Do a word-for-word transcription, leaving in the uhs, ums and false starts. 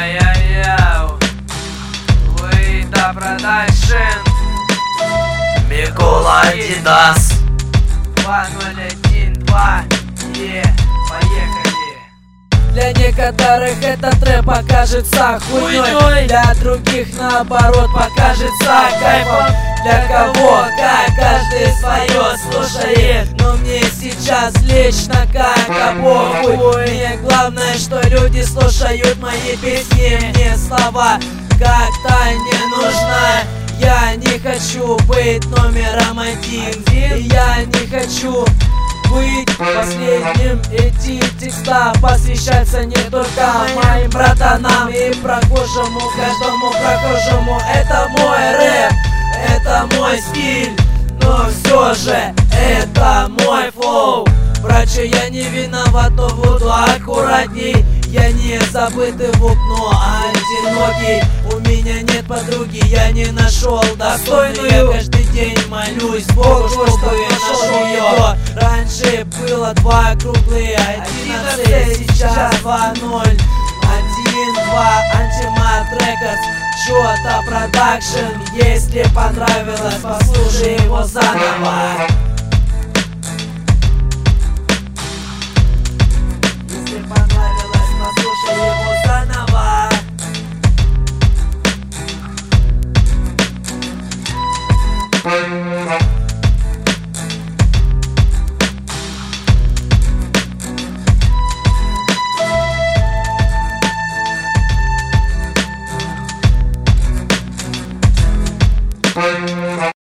Яу-яу-яу, Выйда Продакшн, Микола Адидас. два ноль один два, е, поехали. Для некоторых этот рэп покажется хуйней, Хуйней. для других наоборот покажется кайфом. Для кого, как каждый свое слушает, но мне сейчас лично как похуй. Мне главное, что люди слушают мои песни, мне слова как-то не нужна. Я не хочу быть номером один, и я не хочу быть последним. Эти текста посвящаются не только моим братанам и прохожему, каждому прохожему. Это мой рэп, это мой стиль, но все же это мой флоу. Братья, я не виноват, но буду аккуратней. Я не забытый внук, но одинокий. У меня нет подруги, я не нашел достойную. Я каждый день молюсь Богу, чтобы нашел ее. Раньше было два круглые, одиннадцать, сейчас два ноль один два. Антимат Рекордс, Джота Продакшн. Если понравилось, послушай его заново.